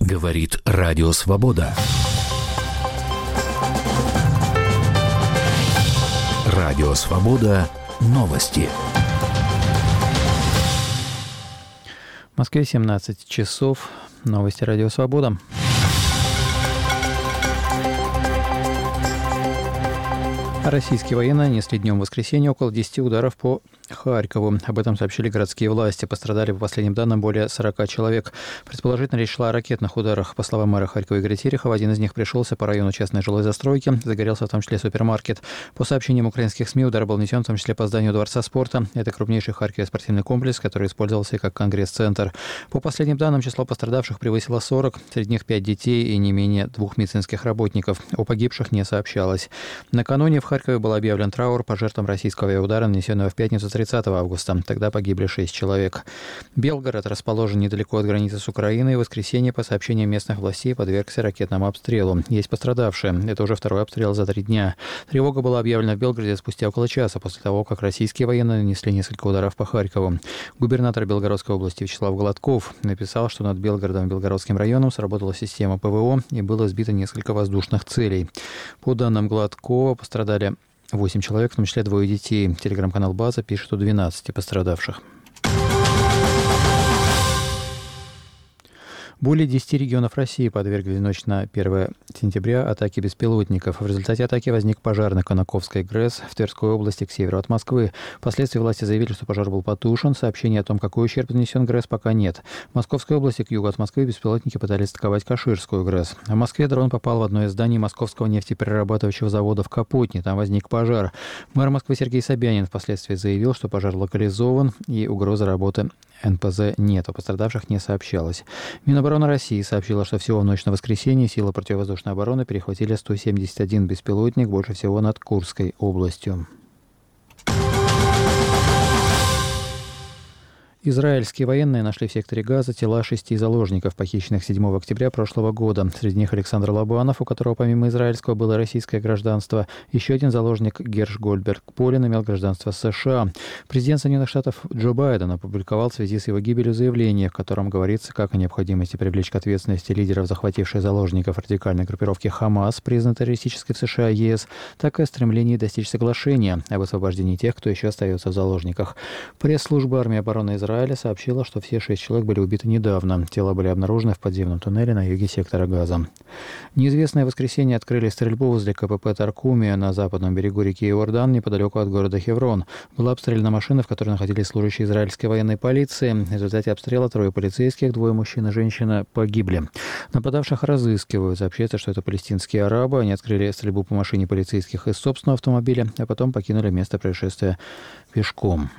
Говорит Радио Свобода. Радио Свобода. Новости. В Москве 17 часов. Новости Радио Свобода. Российские военные нанесли днем воскресенья около 10 ударов по Харькову. Об этом сообщили городские власти. Пострадали, по последним данным, более 40 человек. Предположительно, речь шла о ракетных ударах. По словам мэра Харькова Игоря Терехова, один из них пришелся по району частной жилой застройки. Загорелся в том числе супермаркет. По сообщениям украинских СМИ, удар был нанесен в том числе по зданию Дворца спорта. Это крупнейший в Харькове спортивный комплекс, который использовался как конгресс-центр. По последним данным, число пострадавших превысило 40. Среди них 5 детей и не менее 2 медицинских работников. О погибших не сообщалось. Накануне в Харькове был объявлен траур по жертвам российского авиаудара, нанесенного в пятницу 30 августа. Тогда погибли 6 человек. Белгород расположен недалеко от границы с Украиной. В воскресенье, по сообщениям местных властей, подвергся ракетному обстрелу. Есть пострадавшие. Это уже второй обстрел за 3 дня. Тревога была объявлена в Белгороде спустя около часа после того, как российские военные нанесли несколько ударов по Харькову. Губернатор Белгородской области Вячеслав Гладков написал, что над Белгородом и Белгородским районом сработала система ПВО и было сбито несколько воздушных целей. По данным Гладкова, пострадали 8 человек, в том числе 2 детей. Телеграм-канал «База» пишет о 12 пострадавших. Более 10 регионов России подвергли в ночь на 1 сентября атаке беспилотников. В результате атаки возник пожар на Конаковской ГРЭС в Тверской области к северу от Москвы. Впоследствии власти заявили, что пожар был потушен. Сообщений о том, какой ущерб нанесен ГРЭС, пока нет. В Московской области к югу от Москвы беспилотники пытались атаковать Каширскую ГРЭС. В Москве дрон попал в одно из зданий Московского нефтеперерабатывающего завода в Капотне. Там возник пожар. Мэр Москвы Сергей Собянин впоследствии заявил, что пожар локализован и угрозы работы НПЗ нет. О пострадавших не сообщалось. Минобороны России сообщила, что всего в ночь на воскресенье силы противовоздушной обороны перехватили 171 беспилотник, больше всего над Курской областью. Израильские военные нашли в секторе Газа тела 6 заложников, похищенных 7 октября прошлого года. Среди них Александр Лобанов, у которого помимо израильского было российское гражданство. Еще один заложник, Герш Гольдберг Полин, имел гражданство США. Президент Соединенных Штатов Джо Байден опубликовал в связи с его гибелью заявление, в котором говорится как о необходимости привлечь к ответственности лидеров, захвативших заложников радикальной группировки ХАМАС, признанной террористической в США и ЕС, так и о стремлении достичь соглашения об освобождении тех, кто еще остается в заложниках. Пресс-служба армии обороны Израиля сообщила, что все 6 человек были убиты недавно. Тела были обнаружены в подземном туннеле на юге сектора Газа. Неизвестные в воскресенье открыли стрельбу возле КПП Таркумия на западном берегу реки Иордан, неподалеку от города Хеврон. Была обстреляна машина, в которой находились служащие израильской военной полиции. В результате обстрела 3 полицейских, 2 мужчин и женщина погибли. Нападавших разыскивают. Сообщается, что это палестинские арабы. Они открыли стрельбу по машине полицейских из собственного автомобиля, а потом покинули место происшествия пешком.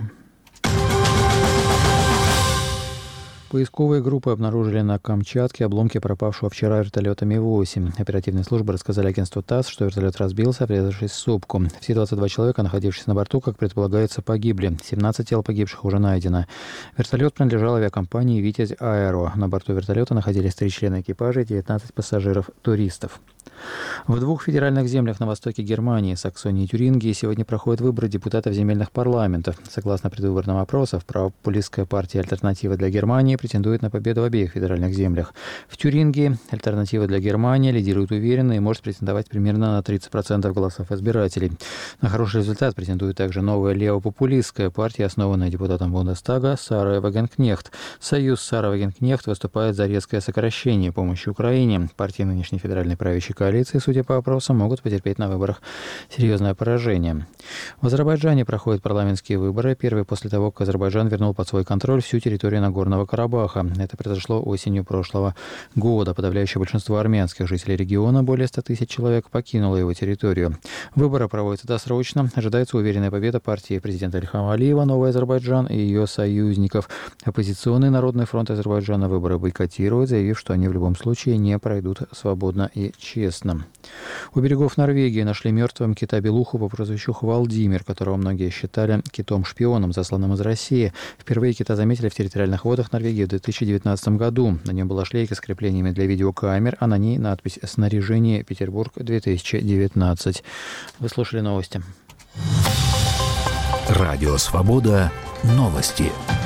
Поисковые группы обнаружили на Камчатке обломки пропавшего вчера вертолета Ми-8. Оперативные службы рассказали агентству ТАСС, что вертолет разбился, врезавшись в сопку. Все 22 человека, находившиеся на борту, как предполагается, погибли. 17 тел погибших уже найдено. Вертолет принадлежал авиакомпании «Витязь Аэро». На борту вертолета находились 3 члена экипажа и 19 пассажиров-туристов. В 2 федеральных землях на востоке Германии, Саксонии и Тюрингии, сегодня проходят выборы депутатов земельных парламентов. Согласно предвыборным опросам, правопопулистская партия «Альтернатива для Германии» претендует на победу в обеих федеральных землях. В Тюрингии «Альтернатива для Германии» лидирует уверенно и может претендовать примерно на 30% голосов избирателей. На хороший результат претендует также новая левопопулистская партия, основанная депутатом Бундестага Сарой Вагенкнехт. Союз Сара Вагенкнехт выступает за резкое сокращение помощи Украине. Партии нынешней федеральной правящей коалиции, судя по опросам, могут потерпеть на выборах серьезное поражение. В Азербайджане проходят парламентские выборы. Первый после того, как Азербайджан вернул под свой контроль всю территорию Нагорного Карабаха. Это произошло осенью прошлого года. Подавляющее большинство армянских жителей региона, более 100 тысяч человек, покинуло его территорию. Выборы проводятся досрочно. Ожидается уверенная победа партии президента Ильхама Алиева «Новый Азербайджан» и ее союзников. Оппозиционный Народный фронт Азербайджана выборы бойкотирует, заявив, что они в любом случае не пройдут свободно и честно. У берегов Норвегии нашли мертвым кита-белуху по прозвищу Хвалдимир, которого многие считали китом-шпионом, засланным из России. Впервые кита заметили в территориальных водах Норвегии в 2019 году. На нем была шлейка с креплениями для видеокамер, а на ней надпись «Снаряжение Петербург-2019». Вы слушали новости. Радио Свобода. Новости.